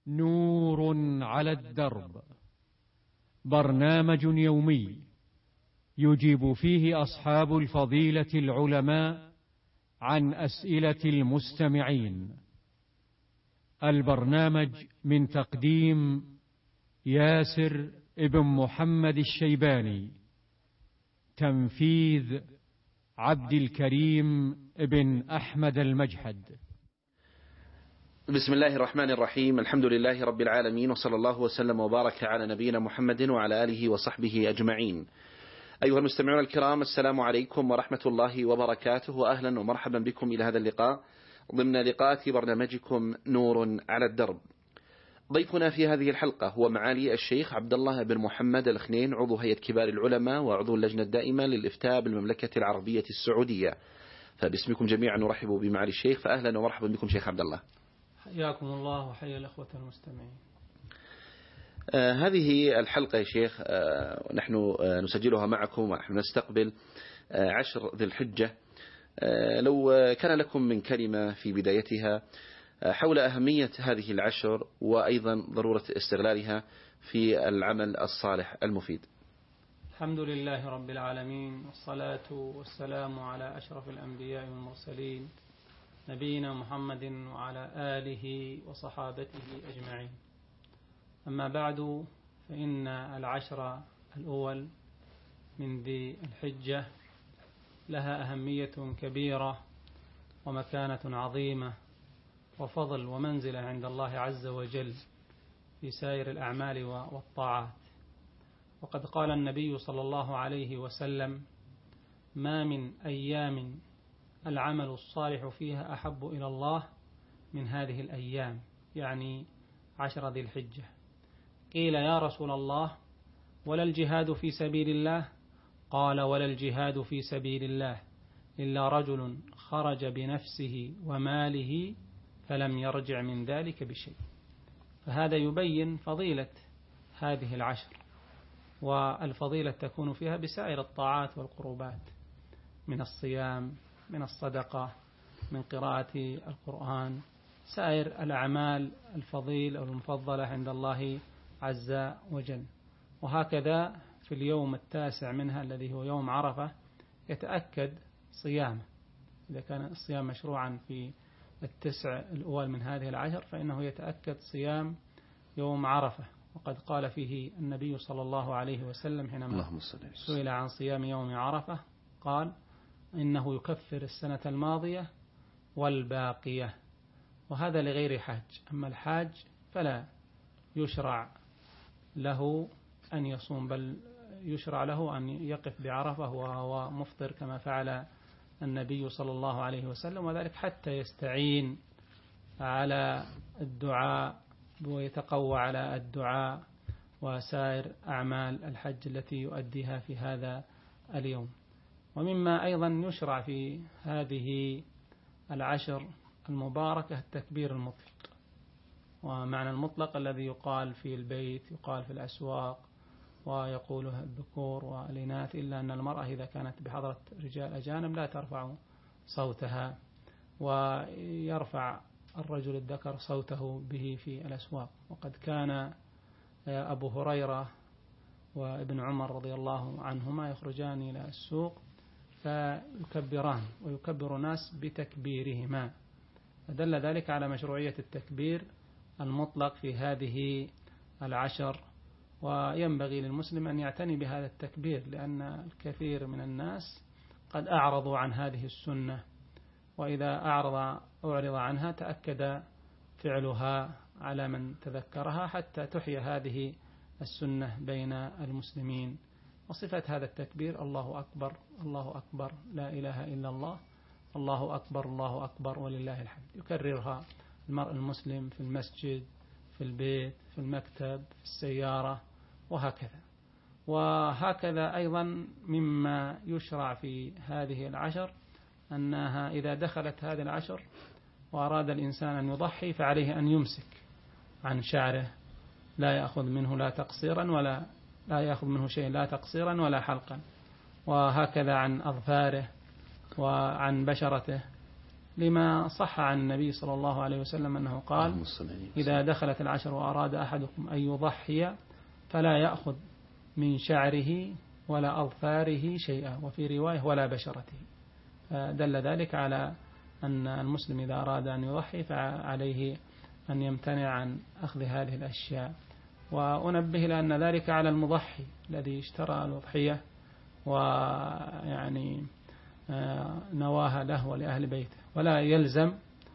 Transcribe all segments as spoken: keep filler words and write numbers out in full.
نور على الدرب، برنامج يومي يجيب فيه أصحاب الفضيلة العلماء عن أسئلة المستمعين. البرنامج من تقديم ياسر ابن محمد الشيباني، تنفيذ عبد الكريم ابن أحمد المجحد. بسم الله الرحمن الرحيم، الحمد لله رب العالمين، وصلى الله وسلم وبارك على نبينا محمد وعلى آله وصحبه أجمعين. أيها المستمعون الكرام، السلام عليكم ورحمة الله وبركاته، وأهلا ومرحبا بكم إلى هذا اللقاء ضمن لقاءات برنامجكم نور على الدرب. ضيفنا في هذه الحلقة هو معالي الشيخ عبد الله بن محمد الخنين، عضو هيئة كبار العلماء وعضو اللجنة الدائمة للإفتاء بالمملكة العربية السعودية. فباسمكم جميعا نرحب بمعالي الشيخ، فأهلا ومرحبا بكم شيخ عبد الله. حياكم الله وحيا الأخوة المستمعين. آه هذه الحلقة يا شيخ آه نحن آه نسجلها معكم، ونحن نستقبل آه عشر ذي الحجة. آه لو آه كان لكم من كلمة في بدايتها آه حول أهمية هذه العشر، وأيضا ضرورة استغلالها في العمل الصالح المفيد. الحمد لله رب العالمين، والصلاة والسلام على أشرف الأنبياء والمرسلين، نبينا محمد وعلى آله وصحابته أجمعين. أما بعد، فإن العشر الأول من ذي الحجة لها أهمية كبيرة ومكانة عظيمة وفضل ومنزلة عند الله عز وجل في سائر الأعمال والطاعات. وقد قال النبي صلى الله عليه وسلم: ما من أيام العمل الصالح فيها أحب إلى الله من هذه الأيام، يعني عشر ذي الحجة. قيل: يا رسول الله، ولا الجهاد في سبيل الله؟ قال: ولا الجهاد في سبيل الله إلا رجل خرج بنفسه وماله فلم يرجع من ذلك بشيء. فهذا يبين فضيلة هذه العشر، والفضيلة تكون فيها بسائر الطاعات والقربات، من الصيام، من الصدقة، من قراءة القرآن، سائر الأعمال الفضيلة والمفضلة عند الله عز وجل. وهكذا في اليوم التاسع منها الذي هو يوم عرفة يتأكد صيامه. إذا كان الصيام مشروعا في التسع الأول من هذه العشر، فإنه يتأكد صيام يوم عرفة. وقد قال فيه النبي صلى الله عليه وسلم حينما سئل عن صيام يوم عرفة قال: إنه يكفر السنة الماضية والباقية. وهذا لغير حاج. أما الحاج فلا يشرع له أن يصوم، بل يشرع له أن يقف بعرفة وهو مفطر كما فعل النبي صلى الله عليه وسلم، وذلك حتى يستعين على الدعاء ويتقوى على الدعاء وسائر أعمال الحج التي يؤديها في هذا اليوم. ومما أيضا يشرع في هذه العشر المباركة التكبير المطلق. ومعنى المطلق الذي يقال في البيت يقال في الأسواق ويقوله الذكور والإناث، إلا أن المرأة إذا كانت بحضرة رجال أجانب لا ترفع صوتها، ويرفع الرجل الذكر صوته به في الأسواق. وقد كان أبو هريرة وابن عمر رضي الله عنهما يخرجان إلى السوق فيكبران ويكبر الناس بتكبيرهما، فدل ذلك على مشروعية التكبير المطلق في هذه العشر. وينبغي للمسلم أن يعتني بهذا التكبير، لأن الكثير من الناس قد أعرضوا عن هذه السنة، وإذا أعرض أعرض عنها تأكد فعلها على من تذكرها حتى تحيى هذه السنة بين المسلمين. وصفة هذا التكبير: الله أكبر الله أكبر لا إله إلا الله، الله أكبر الله أكبر ولله الحمد. يكررها المرء المسلم في المسجد، في البيت، في المكتب، في السيارة، وهكذا. وهكذا أيضا مما يشرع في هذه العشر أنها إذا دخلت هذه العشر وأراد الإنسان أن يضحي فعليه أن يمسك عن شعره، لا يأخذ منه لا تقصيرا ولا لا يأخذ منه شيء لا تقصيرا ولا حلقا، وهكذا عن أظفاره وعن بشرته، لما صح عن النبي صلى الله عليه وسلم أنه قال إذا دخلت العشر وأراد أحدكم أن يضحي فلا يأخذ من شعره ولا أظفاره شيئا، وفي رواية ولا بشرته. دل ذلك على أن المسلم إذا أراد أن يضحي فعليه أن يمتنع عن أخذ هذه الأشياء. وأنبه لأن ذلك على المضحي الذي اشترى الأضحية ويعني نواها له ولأهل بيته، ولا يلزم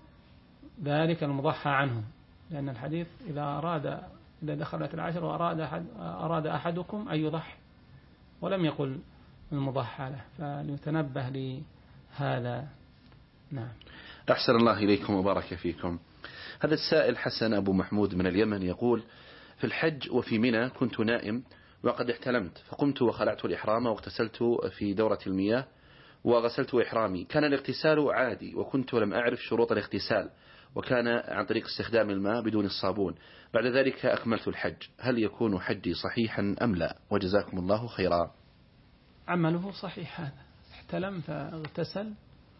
ذلك المضحى عنه، لأن الحديث إذا أراد إذا دخلت العشر وأراد أحد أراد أحدكم أن يضحي، ولم يقل المضحى له، فليتنبه لهذا. نعم. أحسن الله إليكم وبارك فيكم. هذا السائل حسن أبو محمود من اليمن يقول: في الحج وفي منى كنت نائم وقد احتلمت، فقمت وخلعت الإحرام واغتسلت في دورة المياه وغسلت إحرامي. كان الاغتسال عادي وكنت لم أعرف شروط الاغتسال، وكان عن طريق استخدام الماء بدون الصابون. بعد ذلك أكملت الحج، هل يكون حجي صحيحا أم لا؟ وجزاكم الله خيرا. عمله صحيح، هذا احتلم فاغتسل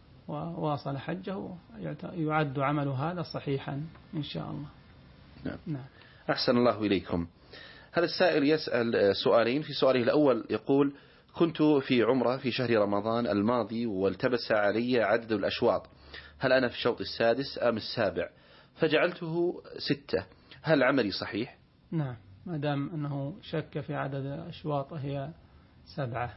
وواصل حجه، يعد عمل هذا صحيحا إن شاء الله. نعم. نعم. أحسن الله إليكم. هذا السائل يسأل سؤالين. في سؤاله الأول يقول: كنت في عمرة في شهر رمضان الماضي والتبس علي عدد الأشواط، هل أنا في الشوط السادس أم السابع؟ فجعلته ستة، هل عملي صحيح؟ نعم، ما دام أنه شك في عدد الأشواط هي سبعة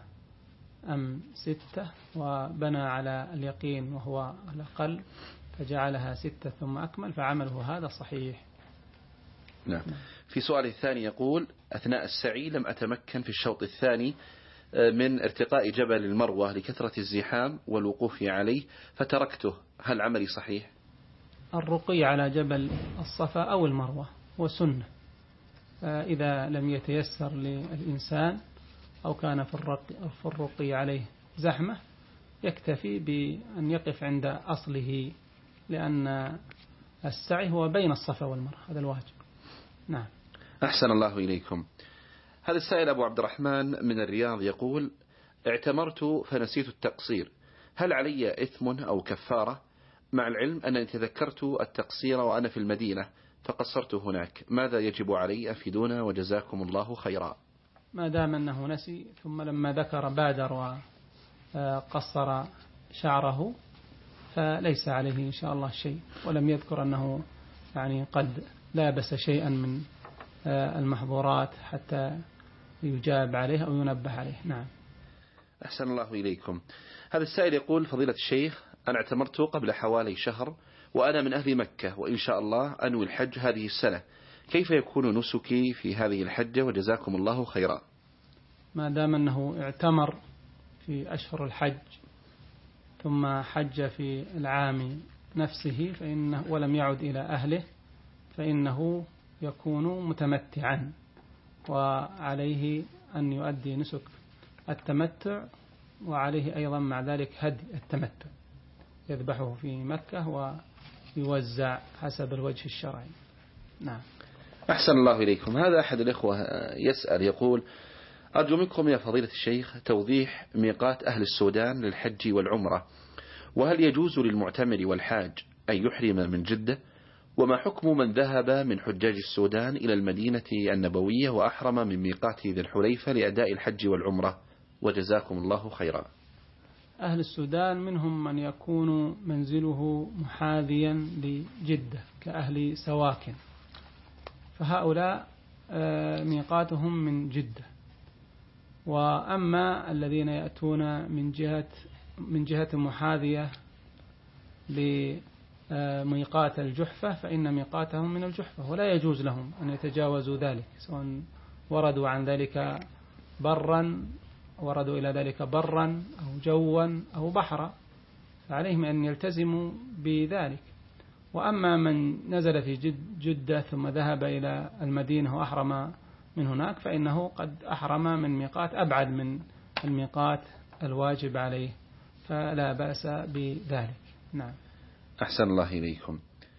أم ستة وبنى على اليقين وهو الأقل فجعلها ستة ثم أكمل، فعمله هذا صحيح. نعم. في سؤال الثاني يقول: أثناء السعي لم أتمكن في الشوط الثاني من ارتقاء جبل المروة لكثرة الزحام والوقوف عليه فتركته، هل عملي صحيح؟ الرقي على جبل الصفا أو المروة وسنة، فإذا لم يتيسر للإنسان أو كان في الرقي عليه زحمة يكتفي بأن يقف عند أصله، لأن السعي هو بين الصفا والمروة، هذا الواجب. نعم. أحسن الله إليكم. هذا السائل أبو عبد الرحمن من الرياض يقول: اعتمرت فنسيت التقصير، هل علي إثم أو كفارة؟ مع العلم أنني تذكرت التقصير وأنا في المدينة فقصرت هناك، ماذا يجب علي؟ أفيدونا وجزاكم الله خيرا. ما دام أنه نسي ثم لما ذكر بادر وقصر شعره فليس عليه إن شاء الله شيء، ولم يذكر أنه يعني قد لابس شيئا من المحظورات حتى يجاب عليه أو ينبه عليه. نعم. أحسن الله إليكم. هذا السائل يقول: فضيلة الشيخ، أنا اعتمرت قبل حوالي شهر وأنا من أهل مكة، وإن شاء الله أنوي الحج هذه السنة، كيف يكون نسكي في هذه الحجة؟ وجزاكم الله خيرا. ما دام أنه اعتمر في أشهر الحج ثم حج في العام نفسه فإنه ولم يعد إلى أهله فإنه يكون متمتعا، وعليه أن يؤدي نسك التمتع، وعليه أيضا مع ذلك هدي التمتع يذبحه في مكة ويوزع حسب الوجه الشرعي. نعم. أحسن الله إليكم. هذا أحد الإخوة يسأل يقول: أرجو منكم يا فضيلة الشيخ توضيح ميقات أهل السودان للحج والعمرة، وهل يجوز للمعتمر والحاج أن يحرم من جدة؟ وما حكم من ذهب من حجاج السودان إلى المدينة النبوية وأحرم من ميقات ذي الحليفة لأداء الحج والعمرة؟ وجزاكم الله خيرا. أهل السودان منهم من يكون منزله محاذيا لجدة كأهل سواكن، فهؤلاء ميقاتهم من جدة. وأما الذين يأتون من جهة من جهة محاذية لميقات الجحفة فإن ميقاتهم من الجحفة، ولا يجوز لهم أن يتجاوزوا ذلك، سواء وردوا عن ذلك برا وردوا إلى ذلك برا أو جوا أو بحرا، فعليهم أن يلتزموا بذلك. وأما من نزل في جد جدة ثم ذهب إلى المدينة وأحرم من هناك فإنه قد أحرم من ميقات أبعد من الميقات الواجب عليه، فلا بأس بذلك. نعم. أحسن الله إليكم.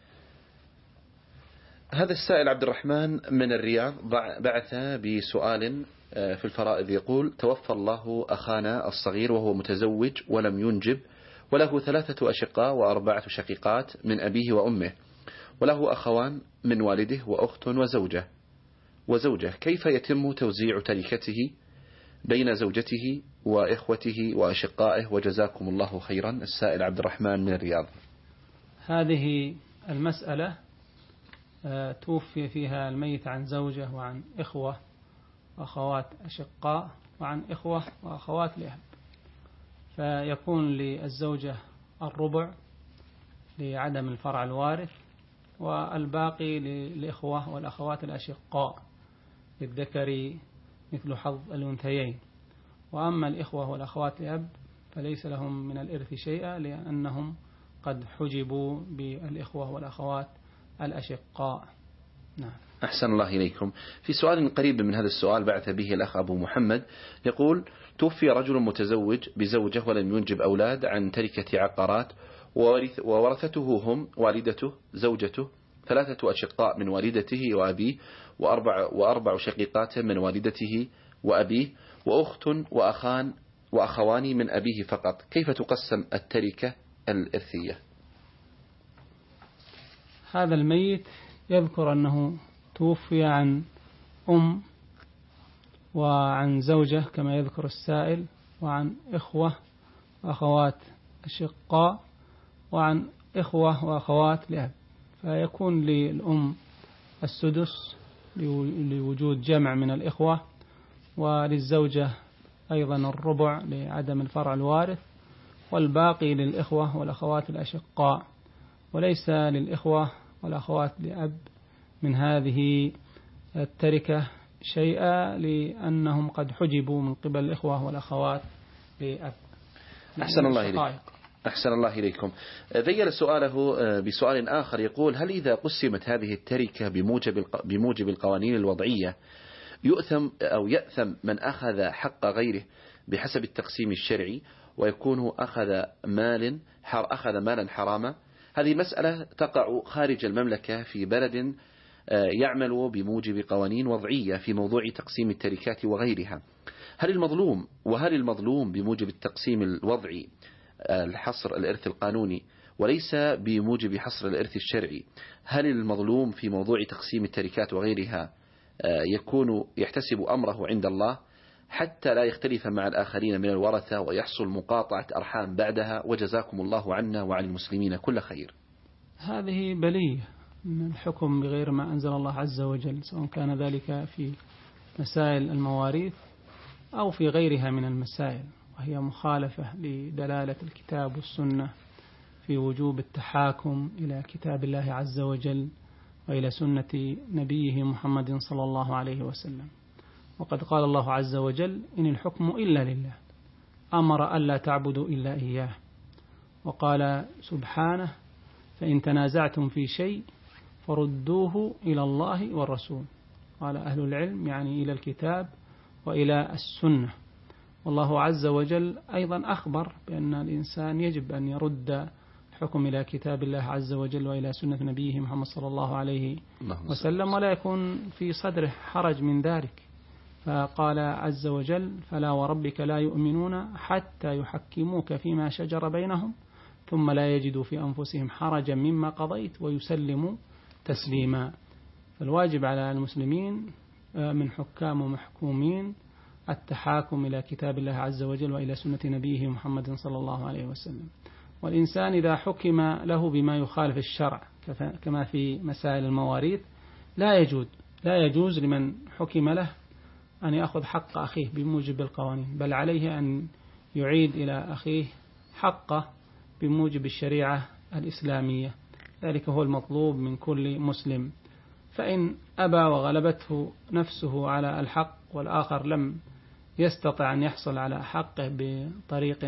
هذا السائل عبد الرحمن من الرياض بعث بسؤال في الفرائض يقول: توفى الله أخانا الصغير وهو متزوج ولم ينجب، وله ثلاثة أشقاء وأربعة شقيقات من أبيه وأمه، وله أخوان من والده وأخت وزوجة وزوجة كيف يتم توزيع تركته بين زوجته وإخوته وأشقائه؟ وجزاكم الله خيرا. السائل عبد الرحمن من الرياض. هذه المسألة توفي فيها الميت عن زوجة وعن إخوة وأخوات أشقاء وعن إخوة وأخوات لأب، فيكون للزوجة الربع لعدم الفرع الوارث، والباقي للإخوة والأخوات الأشقاء للذكر مثل حظ الأنثيين. وأما الإخوة والأخوات لأب فليس لهم من الإرث شيئا، لأنهم قد حجبوا بالإخوة والأخوات الأشقاء. نعم. أحسن الله إليكم. في سؤال قريب من هذا السؤال بعث به الأخ أبو محمد، يقول: توفي رجل متزوج بزوجة ولم ينجب أولاد عن تركة عقارات، وورثته هم والدته، زوجته، ثلاثة أشقاء من والدته وأبيه، وأربع, وأربع شقيقات من والدته وأبيه، وأخت وأخان وأخوان من أبيه فقط. كيف تقسم التركة الإرثية؟ هذا الميت يذكر أنه توفي عن أم وعن زوجة كما يذكر السائل، وعن إخوة وأخوات أشقاء، وعن إخوة وأخوات لأب، فيكون للأم السدس لوجود جمع من الإخوة، وللزوجة أيضا الربع لعدم الفرع الوارث، والباقي للإخوة والأخوات الأشقاء، وليس للإخوة والأخوات لأب من هذه التركة شيئا، لأنهم قد حجبوا من قبل الإخوة والأخوات لأب. أحسن الله إليكم. أحسن الله إليكم. ذيل سؤاله بسؤال آخر، يقول: هل إذا قسمت هذه التركة بموجب بموجب القوانين الوضعية يؤثم أو يأثم من أخذ حق غيره بحسب التقسيم الشرعي، ويكون أخذ مال أخذ مالا حراما؟ هذه مسألة تقع خارج المملكة في بلد يعمل بموجب قوانين وضعية في موضوع تقسيم التركات وغيرها. هل المظلوم وهل المظلوم بموجب التقسيم الوضعي الحصر الإرث القانوني وليس بموجب حصر الإرث الشرعي، هل المظلوم في موضوع تقسيم التركات وغيرها يكون يحتسب أمره عند الله حتى لا يختلف مع الآخرين من الورثة ويحصل مقاطعة أرحام بعدها؟ وجزاكم الله عنا وعن المسلمين كل خير. هذه بلية من الحكم بغير ما أنزل الله عز وجل، سواء كان ذلك في مسائل المواريث أو في غيرها من المسائل، وهي مخالفة لدلالة الكتاب والسنة في وجوب التحاكم إلى كتاب الله عز وجل وإلى سنة نبيه محمد صلى الله عليه وسلم. وقد قال الله عز وجل: إن الحكم إلا لله، أمر ألا تعبدوا إلا إياه. وقال سبحانه: فإن تنازعتم في شيء فردوه إلى الله والرسول. قال أهل العلم يعني إلى الكتاب وإلى السنة. والله عز وجل أيضا أخبر بأن الإنسان يجب أن يرد الحكم إلى كتاب الله عز وجل وإلى سنة نبيه محمد صلى الله عليه وسلم، ولا يكون في صدره حرج من ذلك. فقال عز وجل: فلا وربك لا يؤمنون حتى يحكموك فيما شجر بينهم ثم لا يجدوا في أنفسهم حرجا مما قضيت ويسلموا تسليما. فالواجب على المسلمين من حكام ومحكومين التحاكم إلى كتاب الله عز وجل وإلى سنة نبيه محمد صلى الله عليه وسلم. والإنسان إذا حكم له بما يخالف الشرع كما في مسائل المواريث لا يجوز لا يجوز لمن حكم له أن يأخذ حق أخيه بموجب القوانين، بل عليه أن يعيد إلى أخيه حقه بموجب الشريعة الإسلامية. ذلك هو المطلوب من كل مسلم. فإن أبى وغلبته نفسه على الحق والآخر لم يستطع أن يحصل على حقه بطريق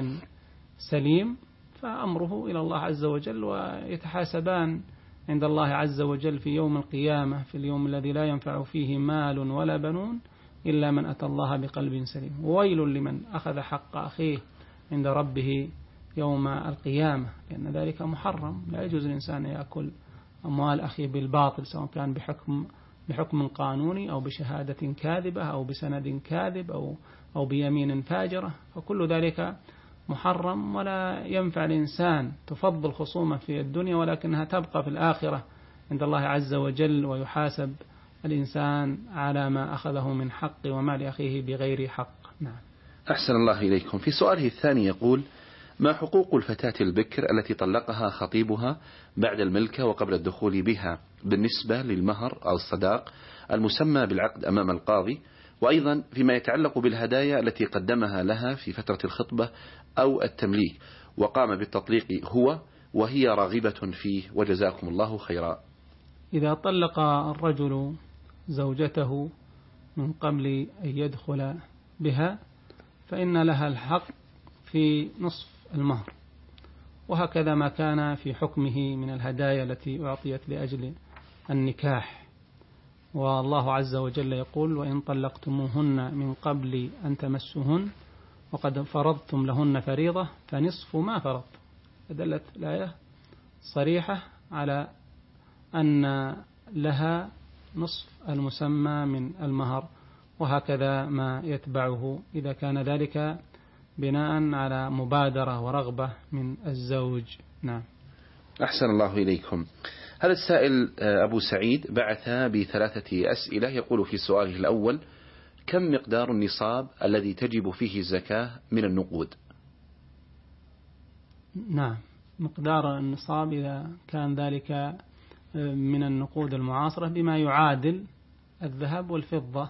سليم فأمره إلى الله عز وجل، ويتحاسبان عند الله عز وجل في يوم القيامة، في اليوم الذي لا ينفع فيه مال ولا بنون إلا من أتى الله بقلب سليم. وويل لمن أخذ حق أخيه عند ربه يوم القيامة، لأن ذلك محرم. لا يجوز الإنسان يأكل أموال أخيه بالباطل، سواء كان بحكم بحكم قانوني أو بشهادة كاذبة أو بسند كاذب أو أو بيمين فاجرة، فكل ذلك محرم ولا ينفع الإنسان، تفضل خصومة في الدنيا ولكنها تبقى في الآخرة عند الله عز وجل، ويحاسب الإنسان على ما أخذه من حق ومال أخيه بغير حق. نعم. أحسن الله إليكم. في سؤاله الثاني يقول: ما حقوق الفتاة البكر التي طلقها خطيبها بعد الملكة وقبل الدخول بها بالنسبة للمهر أو الصداق المسمى بالعقد أمام القاضي، وأيضا فيما يتعلق بالهدايا التي قدمها لها في فترة الخطبة أو التمليك وقام بالتطليق هو وهي راغبة فيه، وجزاكم الله خيرا. إذا طلق الرجل زوجته من قبل أن يدخل بها فإن لها الحق في نصف المهر، وهكذا ما كان في حكمه من الهدايا التي أعطيت لأجل النكاح. والله عز وجل يقول: وإن طلقتموهن من قبل أن تمسوهن وقد فرضتم لهن فريضة فنصف ما فرضتم. فدلت الآية صريحة على أن لها نصف المسمى من المهر، وهكذا ما يتبعه إذا كان ذلك بناء على مبادرة ورغبة من الزوج. نعم. أحسن الله إليكم. هذا السائل أبو سعيد بعث بثلاثة أسئلة. يقول في سؤاله الأول: كم مقدار النصاب الذي تجب فيه الزكاة من النقود؟ نعم، مقدار النصاب إذا كان ذلك من النقود المعاصرة بما يعادل الذهب والفضة،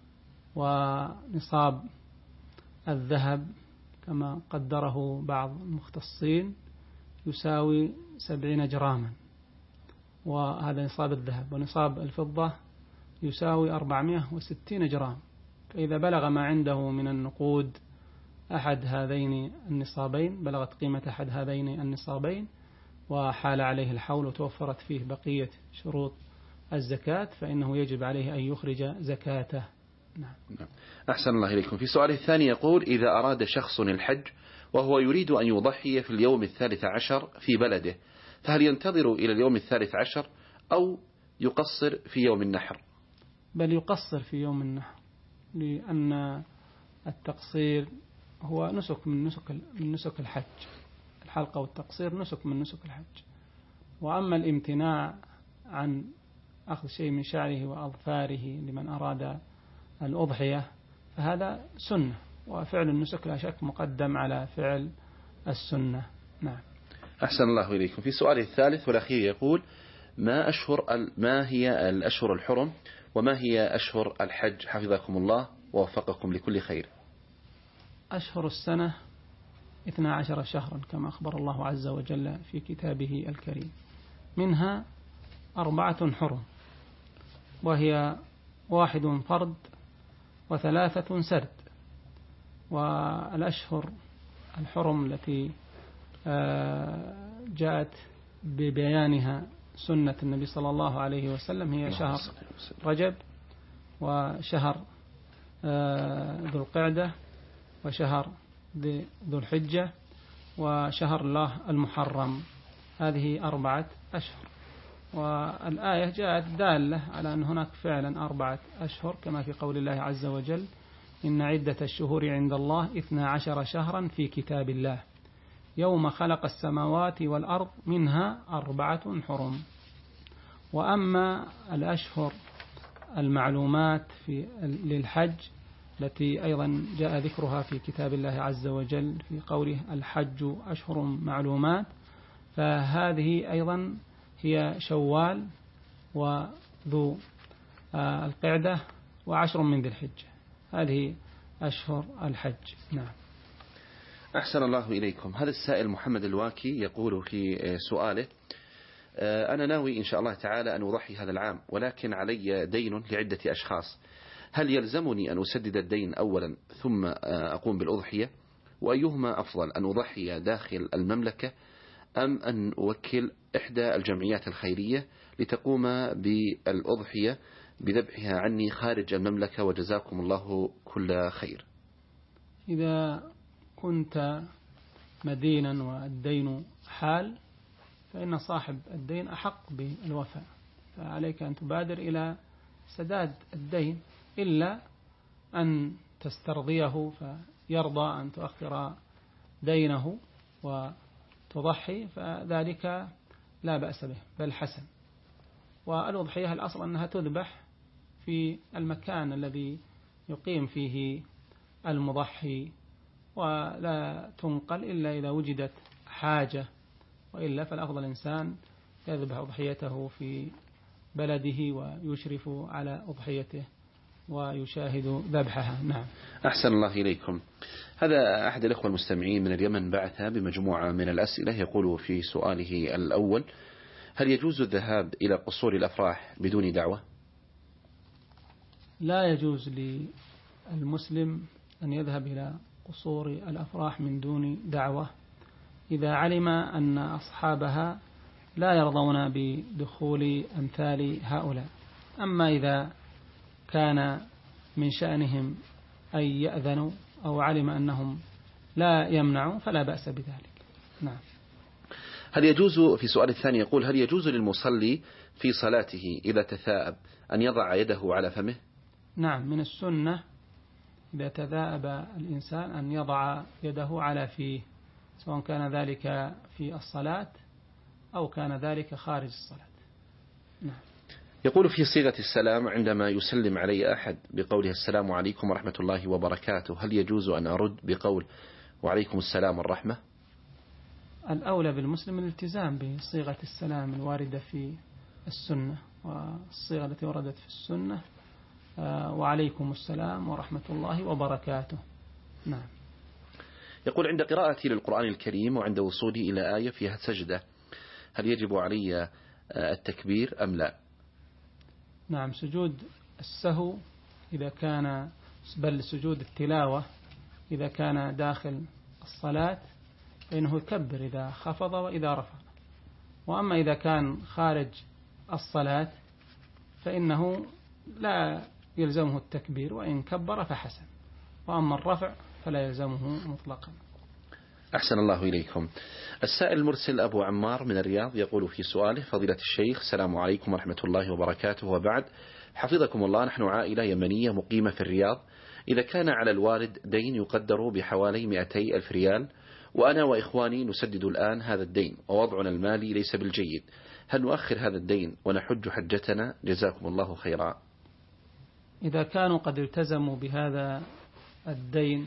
ونصاب الذهب كما قدره بعض المختصين يساوي سبعين جراما، وهذا نصاب الذهب، ونصاب الفضة يساوي أربعمائة وستين جرام. فإذا بلغ ما عنده من النقود أحد هذين النصابين، بلغت قيمة أحد هذين النصابين وحال عليه الحول وتوفرت فيه بقية شروط الزكاة، فإنه يجب عليه أن يخرج زكاته. نعم. أحسن الله إليكم. في سؤال الثاني يقول: إذا أراد شخص الحج وهو يريد أن يضحي في اليوم الثالث عشر في بلده، فهل ينتظر إلى اليوم الثالث عشر أو يقصر في يوم النحر؟ بل يقصر في يوم النحر، لأن التقصير هو نسك من نسك من نسك الحج. الحلقة والتقصير نسك من نسك الحج. وأما الامتناع عن أخذ شيء من شعره وأظفاره لمن أراد الأضحية فهذا سنة، وفعل النسك لا شك مقدم على فعل السنة. نعم. أحسن الله إليكم. في سؤال الثالث والأخير يقول: ما أشهر ما هي الأشهر الحرم وما هي أشهر الحج حفظكم الله ووفقكم لكل خير؟ أشهر السنة اثنا عشر شهرا كما أخبر الله عز وجل في كتابه الكريم، منها أربعة حرم، وهي واحد فرد وثلاثة سرد. والأشهر الحرم التي جاءت ببيانها سنة النبي صلى الله عليه وسلم هي شهر رجب، وشهر ذو القعدة، وشهر ذو الحجة، وشهر الله المحرم. هذه أربعة أشهر، والآية جاءت دالة على أن هناك فعلا أربعة أشهر كما في قول الله عز وجل: إن عدة الشهور عند الله اثنا عشر شهرا في كتاب الله يوم خلق السماوات والأرض منها أربعة حرم. وأما الأشهر المعلومات في للحج التي أيضا جاء ذكرها في كتاب الله عز وجل في قوله: الحج أشهر معلومات، فهذه أيضا هي شوال وذو القعدة وعشر من ذي الحجة. هذه أشهر الحج. نعم. أحسن الله إليكم. هذا السائل محمد الواكي يقول في سؤاله: أنا ناوي إن شاء الله تعالى أن أضحي هذا العام، ولكن علي دين لعدة أشخاص، هل يلزمني أن أسدد الدين أولا ثم أقوم بالأضحية؟ وأيهما أفضل، أن أضحي داخل المملكة أم أن أوكل إحدى الجمعيات الخيرية لتقوم بالأضحية بذبحها عني خارج المملكة؟ وجزاكم الله كل خير. إذا كنت مدينا والدين حال فإن صاحب الدين أحق بالوفاء، فعليك أن تبادر إلى سداد الدين، إلا أن تسترضيه فيرضى أن تؤخر دينه وتضحي فذلك لا بأس به بل حسن. والأضحية الأصل أنها تذبح في المكان الذي يقيم فيه المضحي ولا تنقل إلا إذا وجدت حاجة، وإلا فالأفضل الإنسان يذبح أضحيته في بلده ويشرف على أضحيته ويشاهد ذبحها. نعم. أحسن الله إليكم. هذا أحد الأخوة المستمعين من اليمن بعث بمجموعة من الأسئلة، يقول في سؤاله الأول: هل يجوز الذهاب إلى قصور الأفراح بدون دعوة؟ لا يجوز للمسلم أن يذهب إلى قصور الأفراح من دون دعوة إذا علم أن أصحابها لا يرضون بدخول أمثال هؤلاء. أما إذا كان من شأنهم أن يأذنوا أو علم أنهم لا يمنعوا فلا بأس بذلك. نعم. هل يجوز، في سؤال الثاني يقول: هل يجوز للمصلي في صلاته إذا تثاءب أن يضع يده على فمه؟ نعم، من السنة إذا تثاءب الإنسان أن يضع يده على فيه، سواء كان ذلك في الصلاة أو كان ذلك خارج الصلاة. نعم. يقول في صيغة السلام عندما يسلم علي أحد بقوله السلام عليكم ورحمة الله وبركاته، هل يجوز أن أرد بقول وعليكم السلام والرحمة؟ الأولى بالمسلم الالتزام بصيغة السلام الواردة في السنة، والصيغة التي وردت في السنة وعليكم السلام ورحمة الله وبركاته. نعم. يقول: عند قراءتي للقرآن الكريم وعند وصولي إلى آية فيها سجدة، هل يجب علي التكبير أم لا؟ نعم، سجود السهو إذا كان، بل سجود التلاوة إذا كان داخل الصلاة فإنه يكبر إذا خفض وإذا رفع. وأما إذا كان خارج الصلاة فإنه لا يلزمه التكبير، وإن كبر فحسن، وأما الرفع فلا يلزمه مطلقا. أحسن الله إليكم. السائل المرسل أبو عمار من الرياض يقول في سؤاله: فضيلة الشيخ، السلام عليكم ورحمة الله وبركاته، وبعد، حفظكم الله، نحن عائلة يمنية مقيمة في الرياض. إذا كان على الوالد دين يقدر بحوالي مئتي ألف ريال، وأنا وإخواني نسدد الآن هذا الدين، ووضعنا المالي ليس بالجيد، هل نؤخر هذا الدين ونحج حجتنا؟ جزاكم الله خيرا. إذا كانوا قد التزموا بهذا الدين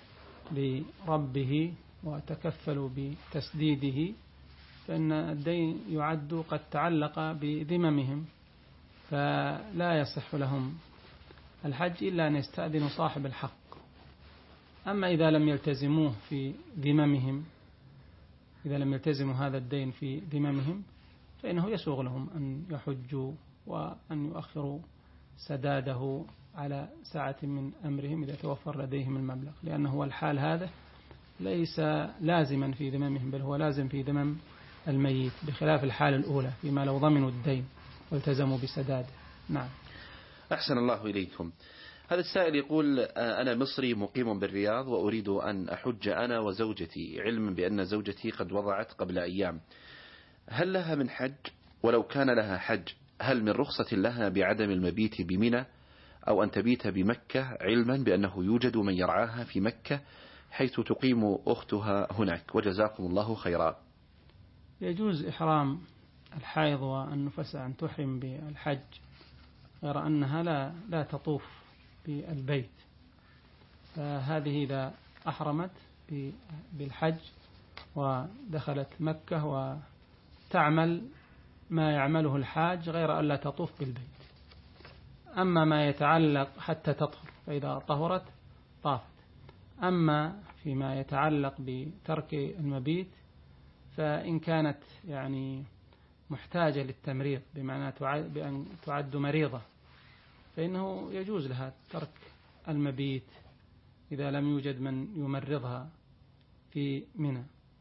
لربه وتكفلوا بتسديده فإن الدين يعد قد تعلق بذممهم، فلا يصح لهم الحج إلا أن يستأذنوا صاحب الحق. أما إذا لم يلتزموه في ذممهم، إذا لم يلتزموا هذا الدين في ذممهم فإنه يسوغ لهم أن يحجوا وأن يؤخروا سداده على ساعة من أمرهم إذا توفر لديهم المبلغ، لأنه الحال هذا ليس لازما في ذممهم، بل هو لازم في ذمم الميت، بخلاف الحال الأولى فيما لو ضمنوا الدين والتزموا بسداده. نعم. أحسن الله إليكم. هذا السائل يقول: أنا مصري مقيم بالرياض وأريد أن أحج أنا وزوجتي، علما بأن زوجتي قد وضعت قبل أيام، هل لها من حج؟ ولو كان لها حج هل من رخصة لها بعدم المبيت بمنى أو أن تبيت بمكة، علما بأنه يوجد من يرعاها في مكة حيث تقيم أختها هناك؟ وجزاكم الله خيرا. يجوز إحرام الحائض والنفساء أن تحرم بالحج، غير أنها لا لا تطوف بالبيت، فهذه إذا أحرمت بالحج ودخلت مكة وتعمل ما يعمله الحاج غير أن لا تطوف بالبيت. أما ما يتعلق حتى تطهر، فإذا طهرت طافت. أما فيما يتعلق بترك المبيت فإن كانت يعني محتاجة للتمريض، بمعنى بأن تعد مريضة، فإنه يجوز لها ترك المبيت إذا لم يوجد من يمرضها في منى.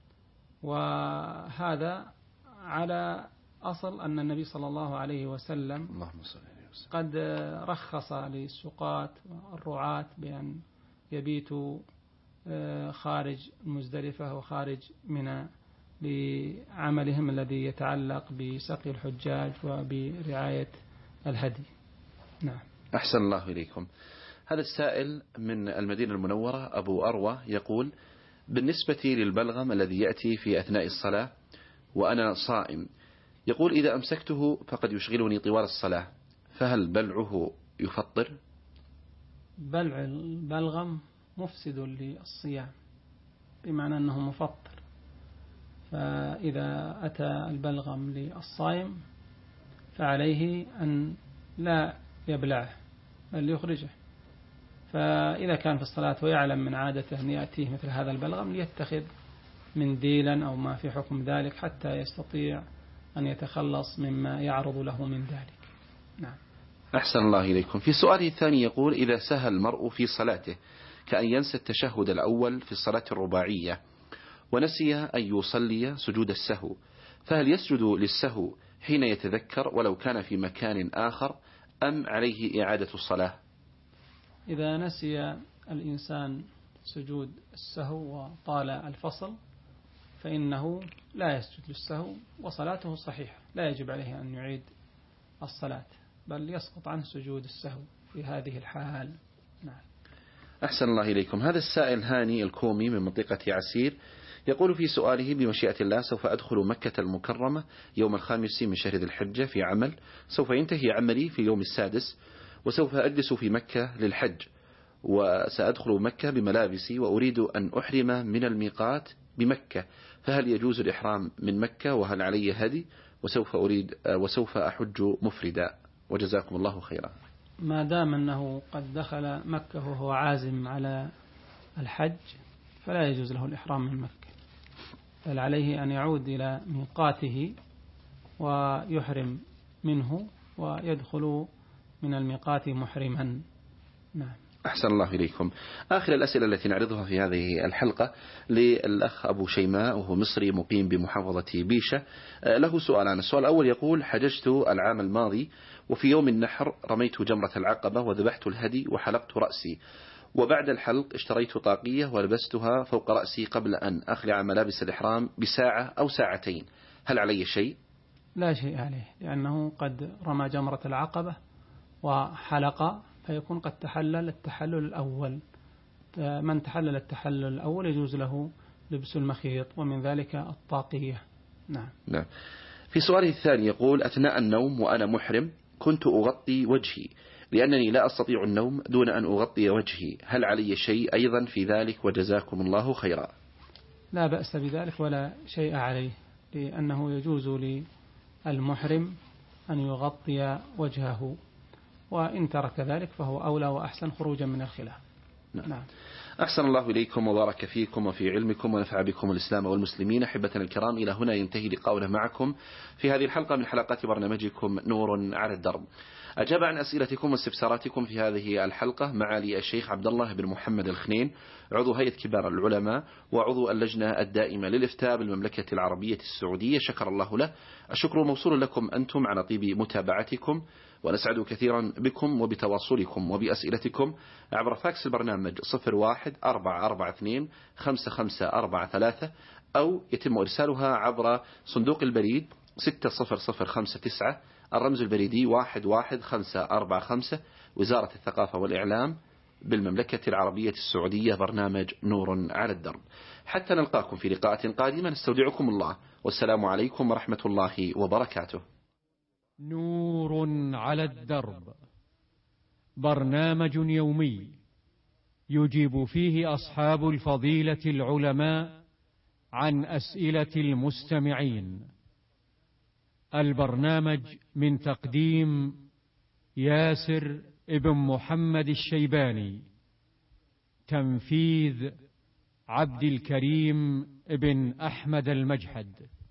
وهذا على أصل أن النبي صلى الله عليه وسلم قد رخص للسقاة والرعاة بأن يبيتوا خارج مزدلفة وخارج منى لعملهم الذي يتعلق بسقي الحجاج وبرعاية الهدي. نعم. أحسن الله إليكم. هذا السائل من المدينة المنورة أبو أروى يقول: بالنسبة للبلغم الذي يأتي في أثناء الصلاة وأنا صائم، يقول إذا أمسكته فقد يشغلني طوال الصلاة، فهل بلعه يفطر؟ بلع البلغم مفسد للصيام، بمعنى أنه مفطر، فإذا أتى البلغم للصائم فعليه أن لا يبلعه بل يخرجه. فإذا كان في الصلاة ويعلم من عادته أن يأتيه مثل هذا البلغم ليتخذ منديلا أو ما في حكم ذلك حتى يستطيع أن يتخلص مما يعرض له من ذلك. نعم. أحسن الله إليكم. في سؤاله الثاني يقول إذا سهى المرء في صلاته كأن ينسى التشهد الأول في الصلاة الرباعية ونسي أن يصلي سجود السهو، فهل يسجد للسهو حين يتذكر ولو كان في مكان آخر أم عليه إعادة الصلاة؟ إذا نسي الإنسان سجود السهو وطال الفصل فإنه لا يسجد للسهو وصلاته صحيحة، لا يجب عليه أن يعيد الصلاة بل يسقط عنه سجود السهو في هذه الحال. نعم. أحسن الله إليكم. هذا السائل هاني الكومي من منطقة عسير يقول في سؤاله بمشيئة الله سوف أدخل مكة المكرمة يوم الخامس من شهر ذي الحجة في عمل، سوف ينتهي عملي في اليوم السادس، وسوف أجلس في مكة للحج، وسأدخل مكة بملابسي وأريد أن أحرم من الميقات بمكة، فهل يجوز الإحرام من مكة وهل علي هدي؟ وسوف أريد وسوف أحج مفردا، وجزاكم الله خيرا. ما دام أنه قد دخل مكة وهو عازم على الحج فلا يجوز له الإحرام من مكة، بل عليه أن يعود إلى ميقاته ويحرم منه ويدخل من الميقات محرما. نعم. أحسن الله إليكم. آخر الأسئلة التي نعرضها في هذه الحلقة للأخ أبو شيماء وهو مصري مقيم بمحافظة بيشة. له سؤالان. السؤال الأول يقول حججت العام الماضي وفي يوم النحر رميت جمرة العقبة وذبحت الهدي وحلقت رأسي، وبعد الحلق اشتريت طاقية ولبستها فوق رأسي قبل أن أخلع ملابس الإحرام بساعة أو ساعتين، هل علي شيء؟ لا شيء عليه، لأنه قد رمى جمرة العقبة وحلق فيكون قد تحلل التحلل الأول. من تحلل التحلل الأول يجوز له لبس المخيط ومن ذلك الطاقية. نعم. نعم. في سؤاله الثاني يقول أثناء النوم وأنا محرم كنت أغطي وجهي لأنني لا أستطيع النوم دون أن أغطي وجهي، هل علي شيء أيضا في ذلك؟ وجزاكم الله خيرا. لا بأس بذلك ولا شيء عليه، لأنه يجوز للمحرم أن يغطي وجهه، وإن ترك ذلك فهو أولى وأحسن خروجا من الخلاف. نعم. نعم. أحسن الله إليكم وبارك فيكم وفي علمكم ونفع بكم الإسلام والمسلمين. أحبتنا الكرام، إلى هنا ينتهي لقاؤنا معكم في هذه الحلقة من حلقات برنامجكم نور على الدرب. أجاب عن أسئلتكم واستفساراتكم في هذه الحلقة معالي الشيخ عبد الله بن محمد الخنين، عضو هيئة كبار العلماء وعضو اللجنة الدائمة للإفتاء بالمملكة العربية السعودية، شكر الله له. الشكر موصول لكم أنتم على طيب متابعتكم، ونسعد كثيرا بكم وبتواصلكم وبأسئلتكم عبر فاكس البرنامج صفر واحد أربعة أربعة اثنين خمسة خمسة أربعة ثلاثة، أو يتم إرسالها عبر صندوق البريد ستة صفر صفر خمسة تسعة، الرمز البريدي واحد واحد خمسة أربعة خمسة، وزارة الثقافة والإعلام بالمملكة العربية السعودية، برنامج نور على الدرب. حتى نلقاكم في لقاءات قادمة نستودعكم الله، والسلام عليكم ورحمة الله وبركاته. نور على الدرب، برنامج يومي يجيب فيه أصحاب الفضيلة العلماء عن أسئلة المستمعين. البرنامج من تقديم ياسر ابن محمد الشيباني، تنفيذ عبد الكريم ابن أحمد المجحد.